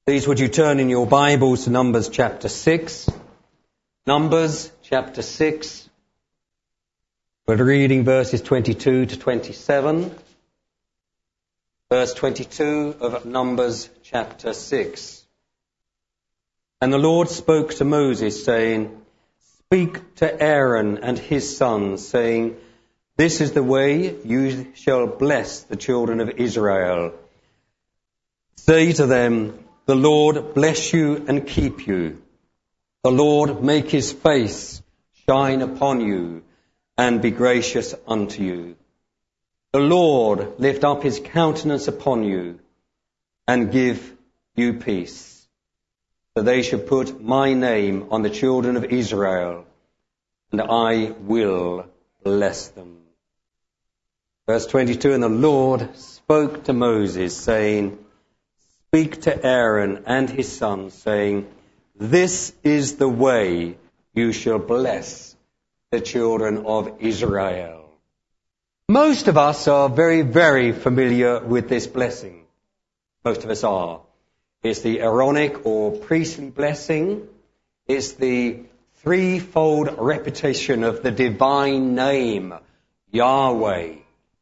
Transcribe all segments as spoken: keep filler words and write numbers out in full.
Please would you turn in your Bibles to Numbers chapter six. Numbers chapter six. We're reading verses twenty-two to twenty-seven. Verse twenty-two of Numbers chapter six. And the Lord spoke to Moses, saying, Speak to Aaron and his sons, saying, This is the way you shall bless the children of Israel. Say to them, The Lord bless you and keep you. The Lord make his face shine upon you and be gracious unto you. The Lord lift up his countenance upon you and give you peace. So they shall put my name on the children of Israel, and I will bless them. Verse twenty-two, And the Lord spoke to Moses, saying, Speak to Aaron and his sons, saying, This is the way you shall bless the children of Israel. Most of us are very, very familiar with this blessing. Most of us are. It's the Aaronic or priestly blessing. It's the threefold repetition of the divine name, Yahweh,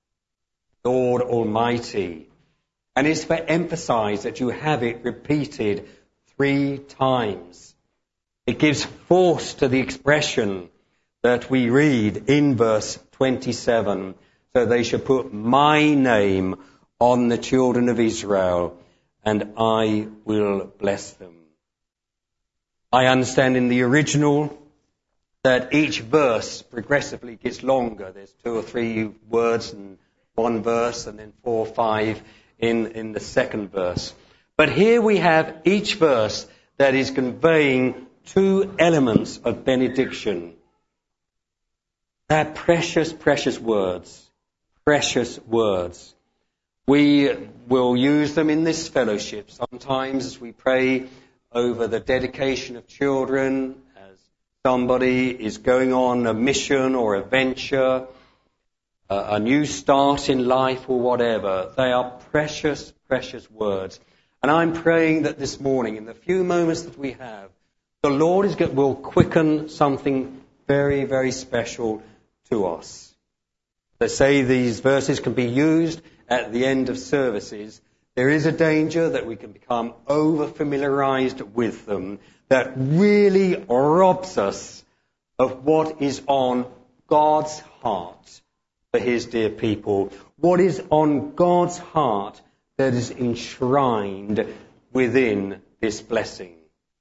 Lord Almighty. And it's for emphasize that you have it repeated three times. It gives force to the expression that we read in verse twenty-seven. So they shall put my name on the children of Israel, and I will bless them. I understand in the original that each verse progressively gets longer. There's two or three words in one verse, and then four or five in, in the second verse. But here we have each verse that is conveying two elements of benediction. They're precious, precious words. Precious words. We will use them in this fellowship sometimes as we pray over the dedication of children, as somebody is going on a mission or a venture, a new start in life or whatever. They are precious, precious words. And I'm praying that this morning, in the few moments that we have, the Lord is going, will quicken something very, very special to us. They say these verses can be used at the end of services. There is a danger that we can become over-familiarized with them, that really robs us of what is on God's heart for his dear people. What is on God's heart that is enshrined within this blessing.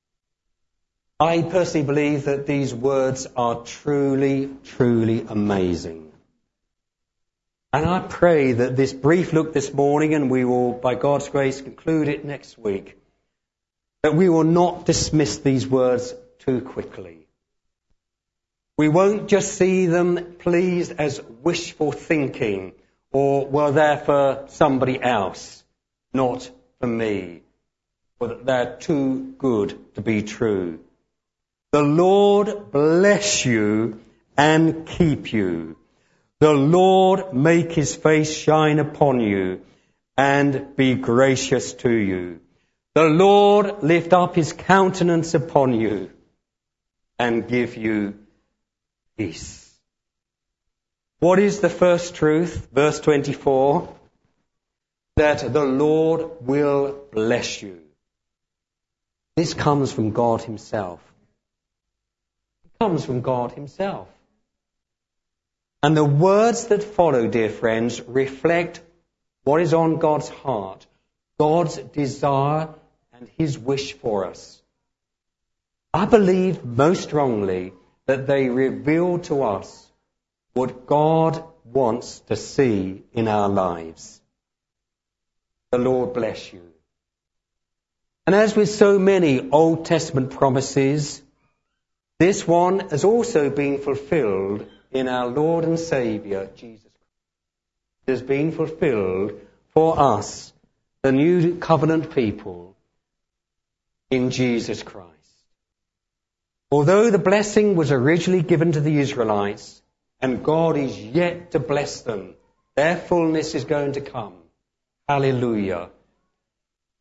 I personally believe that these words are truly, truly amazing. And I pray that this brief look this morning, and we will, by God's grace, conclude it next week, that we will not dismiss these words too quickly. We won't just see them, pleased, as wishful thinking, or, well, they're for somebody else, not for me, or that they're too good to be true. The Lord bless you and keep you. The Lord make his face shine upon you and be gracious to you. The Lord lift up his countenance upon you and give you peace. What is the first truth? Verse twenty-four. That the Lord will bless you. This comes from God himself. It comes from God himself. And the words that follow, dear friends, reflect what is on God's heart, God's desire and his wish for us. I believe most strongly that they reveal to us what God wants to see in our lives. The Lord bless you. And as with so many Old Testament promises, this one has also been fulfilled in our Lord and Saviour, Jesus Christ. It has been fulfilled for us, the new covenant people, in Jesus Christ. Although the blessing was originally given to the Israelites, and God is yet to bless them, their fullness is going to come. Hallelujah.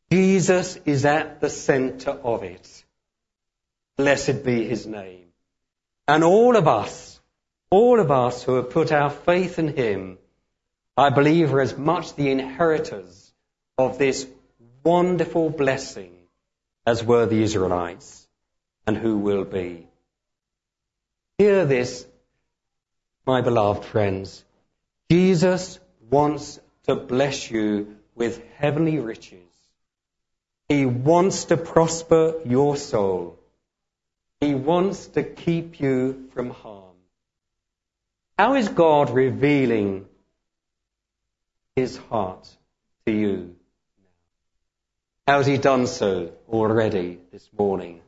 Jesus is at the center of it. Blessed be his name. And all of us, all of us who have put our faith in him, I believe are as much the inheritors of this wonderful blessing as were the Israelites, and who will be. Hear this, my beloved friends. Jesus wants to bless you with heavenly riches. He wants to prosper your soul. He wants to keep you from harm. How is God revealing his heart to you? How has he done so already this morning?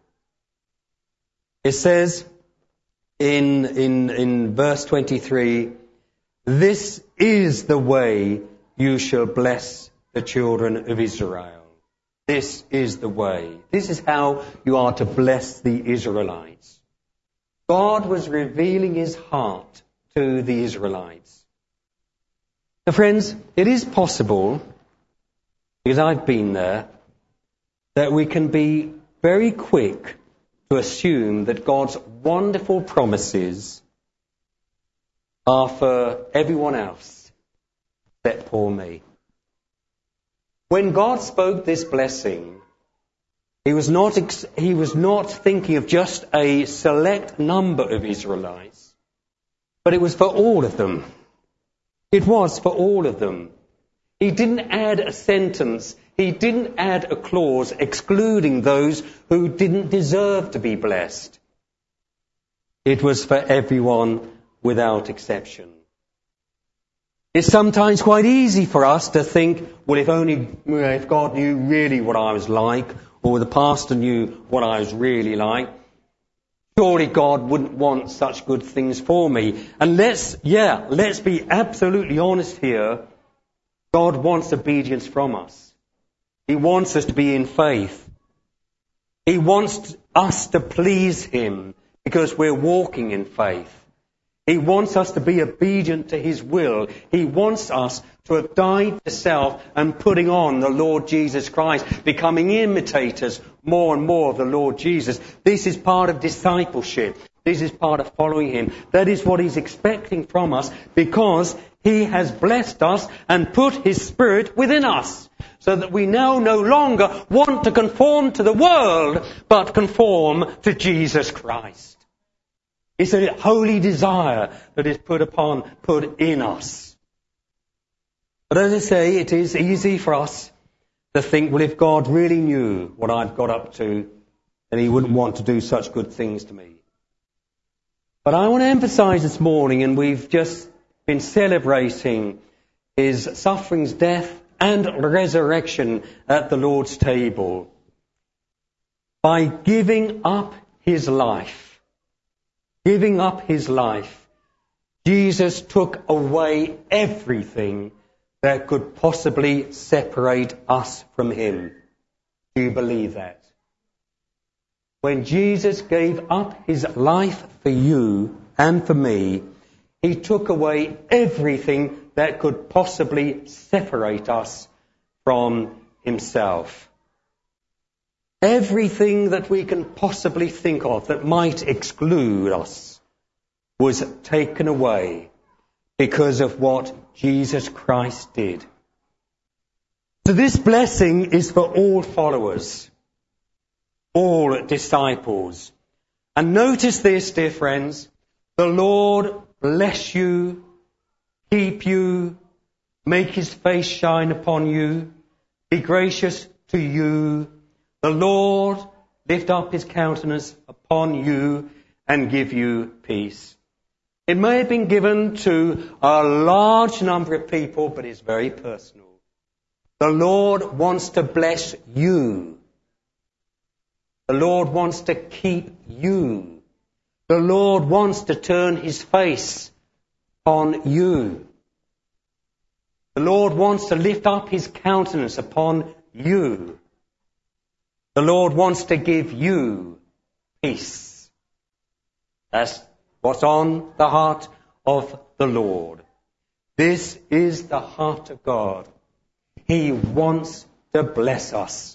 It says in, in, in verse twenty-three, this is the way you shall bless the children of Israel. This is the way. This is how you are to bless the Israelites. God was revealing his heart to the Israelites. Now, friends, it is possible, because I've been there, that we can be very quick to assume that God's wonderful promises are for everyone else except poor me. When God spoke this blessing, he was not ex- he was not thinking of just a select number of Israelites, but it was for all of them. It was for all of them. He didn't add a sentence, he didn't add a clause excluding those who didn't deserve to be blessed. It was for everyone without exception. It's sometimes quite easy for us to think, well, if only if God knew really what I was like, or the pastor knew what I was really like, surely God wouldn't want such good things for me. And let's, yeah, let's be absolutely honest here. God wants obedience from us. He wants us to be in faith. He wants us to please him because we're walking in faith. He wants us to be obedient to his will. He wants us to have died to self and putting on the Lord Jesus Christ, becoming imitators more and more of the Lord Jesus. This is part of discipleship. This is part of following him. That is what he's expecting from us because he has blessed us and put his Spirit within us so that we now no longer want to conform to the world but conform to Jesus Christ. It's a holy desire that is put upon, put in us. But as I say, it is easy for us to think, well, if God really knew what I've got up to, then he wouldn't want to do such good things to me. But I want to emphasize this morning, and we've just been celebrating his sufferings, death, and resurrection at the Lord's table. By giving up his life, Giving up his life, Jesus took away everything that could possibly separate us from him. Do you believe that? When Jesus gave up his life for you and for me, he took away everything that could possibly separate us from himself. Everything that we can possibly think of that might exclude us was taken away because of what Jesus Christ did. So this blessing is for all followers, all disciples. And notice this, dear friends, the Lord bless you, keep you, make his face shine upon you, be gracious to you. The Lord lift up his countenance upon you and give you peace. It may have been given to a large number of people, but it's very personal. The Lord wants to bless you. The Lord wants to keep you. The Lord wants to turn his face on you. The Lord wants to lift up his countenance upon you. The Lord wants to give you peace. That's what's on the heart of the Lord. This is the heart of God. He wants to bless us.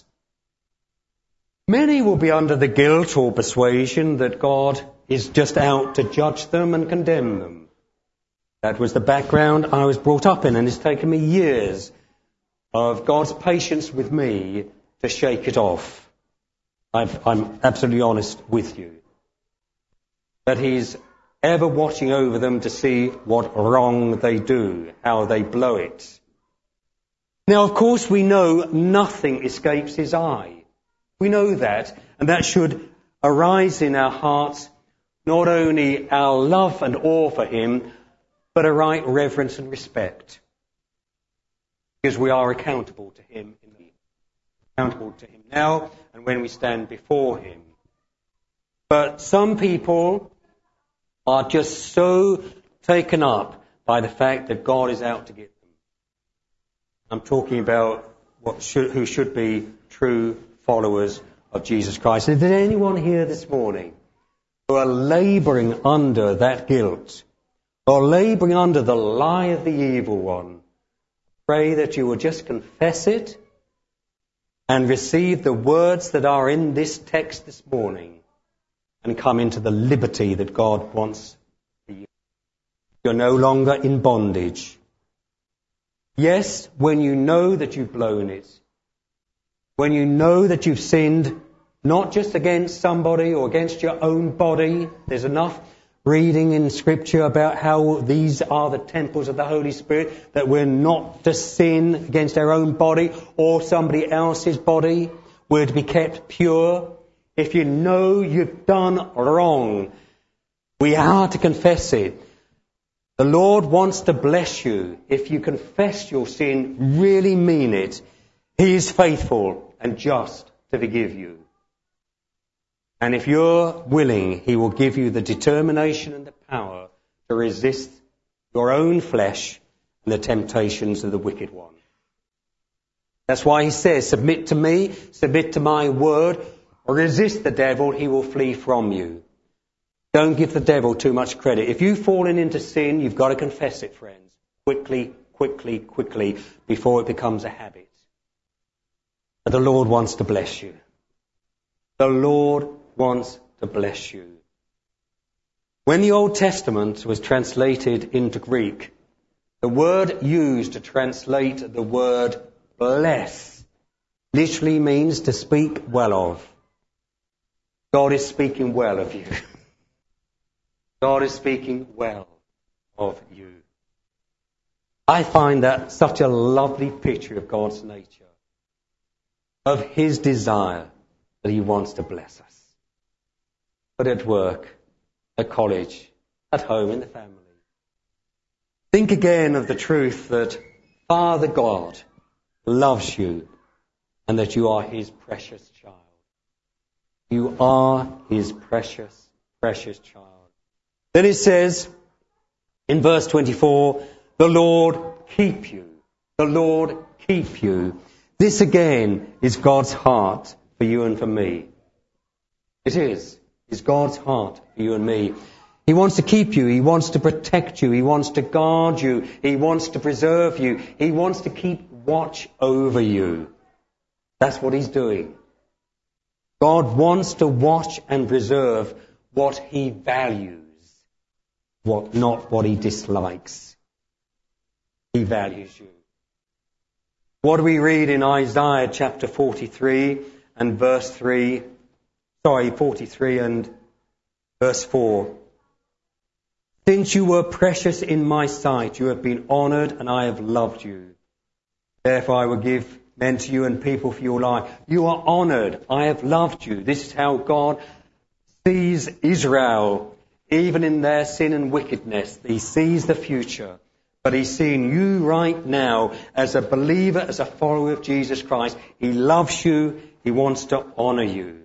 Many will be under the guilt or persuasion that God is just out to judge them and condemn them. That was the background I was brought up in, and it's taken me years of God's patience with me to shake it off. I've, I'm absolutely honest with you. That He's ever watching over them to see what wrong they do, how they blow it. Now, of course, we know nothing escapes His eye. We know that, and that should arise in our hearts not only our love and awe for Him, but a right reverence and respect. Because we are accountable to Him, in the, accountable to Him now and when we stand before Him. But some people are just so taken up by the fact that God is out to get them. I'm talking about what should, who should be true followers of Jesus Christ. Is there anyone here this morning who are labouring under that guilt, or labouring under the lie of the evil one? Pray that you will just confess it and receive the words that are in this text this morning and come into the liberty that God wants for you. You're no longer in bondage. Yes, when you know that you've blown it, when you know that you've sinned, not just against somebody or against your own body, there's enough reading in Scripture about how these are the temples of the Holy Spirit, that we're not to sin against our own body or somebody else's body. We're to be kept pure. If you know you've done wrong, we are to confess it. The Lord wants to bless you. If you confess your sin, really mean it, He is faithful and just to forgive you. And if you're willing, He will give you the determination and the power to resist your own flesh and the temptations of the wicked one. That's why He says, submit to me, submit to my word, or resist the devil, he will flee from you. Don't give the devil too much credit. If you've fallen into sin, you've got to confess it, friends. Quickly, quickly, quickly, before it becomes a habit. But the Lord wants to bless you. The Lord wants to bless you. When the Old Testament was translated into Greek, the word used to translate the word bless literally means to speak well of. God is speaking well of you. God is speaking well of you. I find that such a lovely picture of God's nature, of His desire that He wants to bless us. But at work, at college, at home, in the family. Think again of the truth that Father God loves you and that you are His precious child. You are His precious, precious child. Then it says in verse twenty-four, the Lord keep you. The Lord keep you. This again is God's heart for you and for me. It is. It's God's heart for you and me. He wants to keep you. He wants to protect you. He wants to guard you. He wants to preserve you. He wants to keep watch over you. That's what He's doing. God wants to watch and preserve what He values, what not what He dislikes. He values you. What do we read in Isaiah chapter forty-three and verse three? Sorry, forty-three and verse four. Since you were precious in my sight, you have been honoured, and I have loved you. Therefore I will give men to you and people for your life. You are honoured. I have loved you. This is how God sees Israel, even in their sin and wickedness. He sees the future. But He's seeing you right now as a believer, as a follower of Jesus Christ. He loves you. He wants to honour you.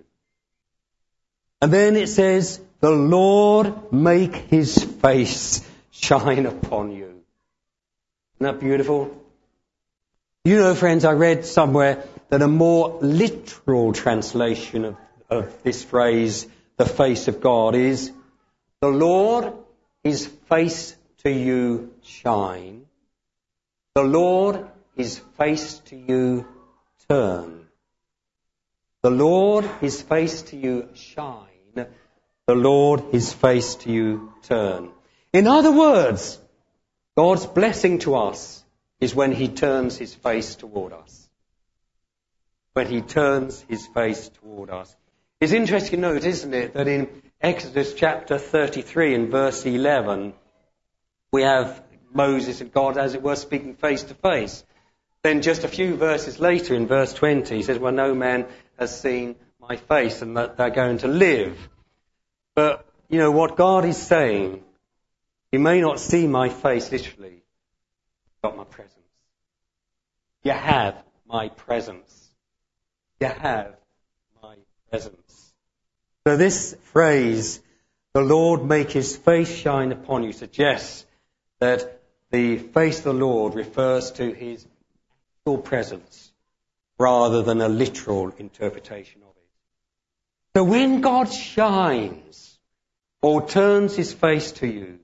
And then it says, the Lord make His face shine upon you. Isn't that beautiful? You know, friends, I read somewhere that a more literal translation of, of this phrase, the face of God, is, the Lord, His face to you shine. The Lord, His face to you turn. The Lord his face to you shine. The Lord his face to you turn. In other words, God's blessing to us is when he turns his face toward us. When he turns his face toward us. It's interesting to note, isn't it, that in Exodus chapter thirty-three and verse eleven, we have Moses and God, as it were, speaking face to face. Then just a few verses later in verse twenty, he says, well, no man has seen my face, and that they're going to live. But, you know, what God is saying, you may not see my face literally, but my presence. You have my presence. You have my presence. So this phrase, the Lord make his face shine upon you, suggests that the face of the Lord refers to his actual presence rather than a literal interpretation of it. So when God shines or turns his face to you,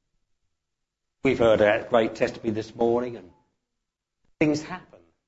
we've heard a great testimony this morning, and things happen.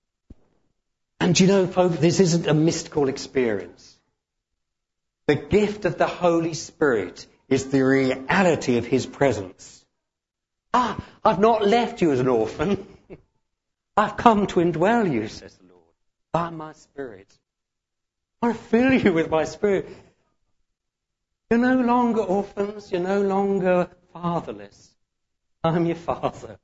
And you know, folks, this isn't a mystical experience. The gift of the Holy Spirit is the reality of his presence. Ah, I've not left you as an orphan. I've come to indwell you, says the Lord, by my Spirit. I want to fill you with my Spirit. You're no longer orphans. You're no longer fatherless. I'm your Father.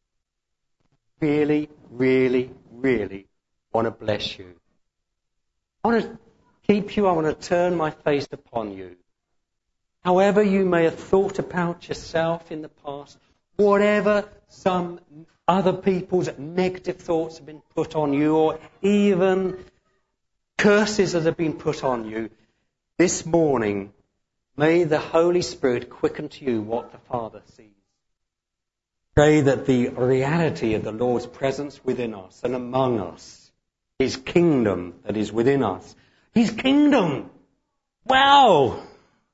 Really, really, really want to bless you. I want to keep you. I want to turn my face upon you. However you may have thought about yourself in the past, whatever some other people's negative thoughts have been put on you, or even curses that have been put on you, this morning, may the Holy Spirit quicken to you what the Father sees. Pray that the reality of the Lord's presence within us and among us, his kingdom that is within us, his kingdom, wow,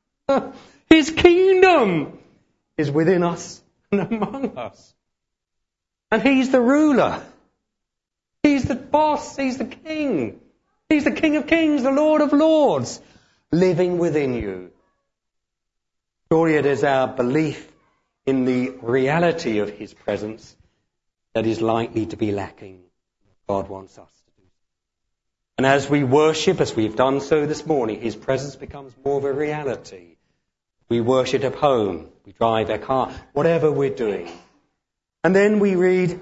his kingdom is within us and among us. And he's the ruler. He's the boss. He's the king. He's the King of Kings, the Lord of Lords, living within you. Surely it is our belief in the reality of his presence that is likely to be lacking. God wants us to do. And as we worship, as we've done so this morning, his presence becomes more of a reality. We worship at home, we drive our car, whatever we're doing. And then we read,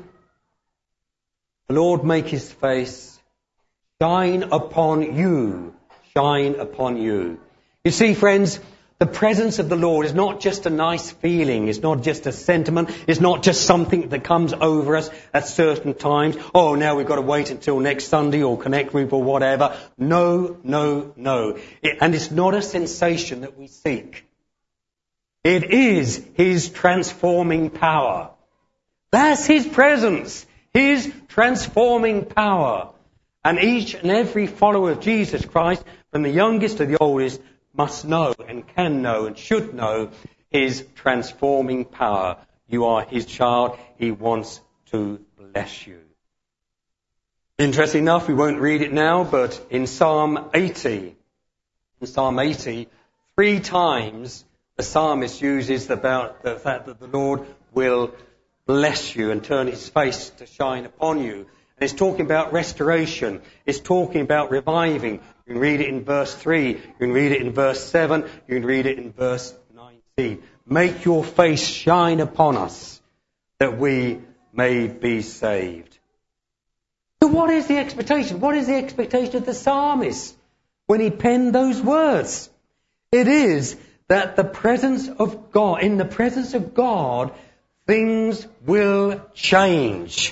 the Lord make his face shine upon you, shine upon you. You see, friends, the presence of the Lord is not just a nice feeling. It's not just a sentiment. It's not just something that comes over us at certain times. Oh, now we've got to wait until next Sunday or Connect Group or whatever. No, no, no. It, and it's not a sensation that we seek. It is his transforming power. That's his presence, his transforming power. And each and every follower of Jesus Christ, from the youngest to the oldest, must know and can know and should know his transforming power. You are his child. He wants to bless you. Interesting enough, we won't read it now, but in Psalm eighty, in Psalm eighty, three times the psalmist uses about the fact that the Lord will bless you and turn his face to shine upon you. And it's talking about restoration. It's talking about reviving. You can read it in verse three. You can read it in verse seven. You can read it in verse nineteen. Make your face shine upon us that we may be saved. So what is the expectation? What is the expectation of the psalmist when he penned those words? It is that the presence of God, in the presence of God, things will change.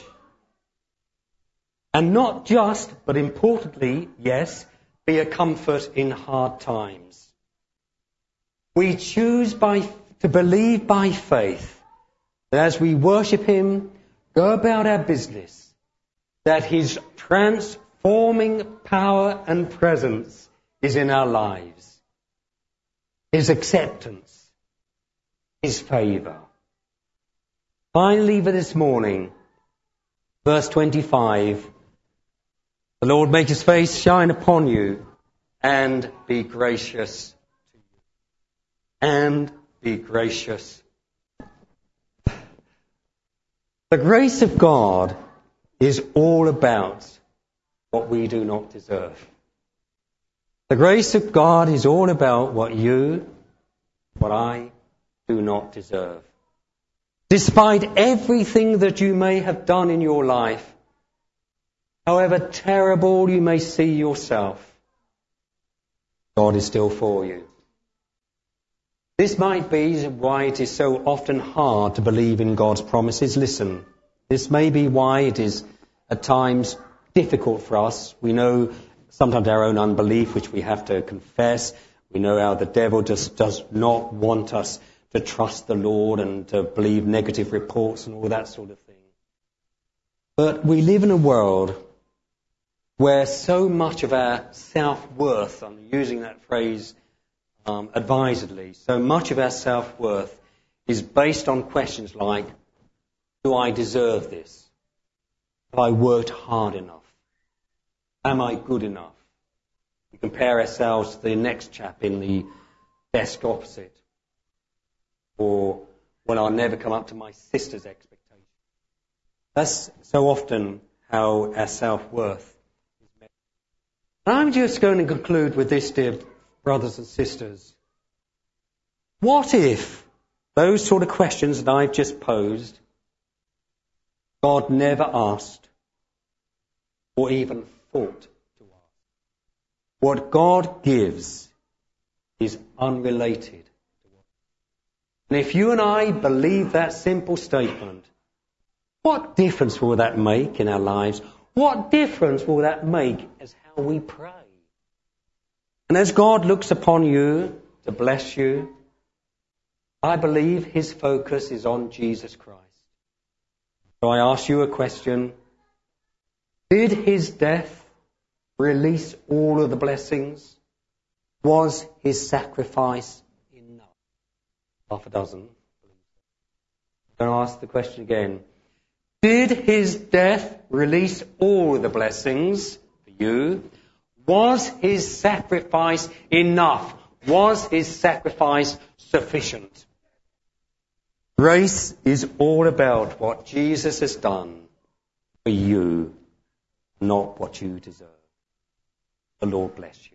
And not just, but importantly, yes, be a comfort in hard times. We choose by to believe by faith that as we worship him, go about our business, that his transforming power and presence is in our lives. His acceptance, his favour. Finally, for this morning, verse twenty-five, The Lord make his face shine upon you and be gracious to you. And be gracious. The grace of God is all about what we do not deserve. The grace of God is all about what you, what I do not deserve. Despite everything that you may have done in your life, however terrible you may see yourself, God is still for you. This might be why it is so often hard to believe in God's promises. Listen, this may be why it is at times difficult for us. We know sometimes our own unbelief, which we have to confess. We know how the devil just does not want us to trust the Lord and to believe negative reports and all that sort of thing. But we live in a world where so much of our self-worth, I'm using that phrase um, advisedly, so much of our self-worth is based on questions like, do I deserve this? Have I worked hard enough? Am I good enough? We compare ourselves to the next chap in the desk opposite. Or, well, I'll never come up to my sister's expectations. That's so often how our self-worth. I'm just going to conclude with this, dear brothers and sisters. What if those sort of questions that I've just posed, God never asked or even thought to ask? What God gives is unrelated to what. And if you and I believe that simple statement, what difference will that make in our lives? What difference will that make as how we pray? And as God looks upon you to bless you, I believe his focus is on Jesus Christ. So I ask you a question. Did his death release all of the blessings? Was his sacrifice enough? Half a dozen. I'm going to ask the question again. Did his death release all the blessings for you? Was his sacrifice enough? Was his sacrifice sufficient? Grace is all about what Jesus has done for you, not what you deserve. The Lord bless you.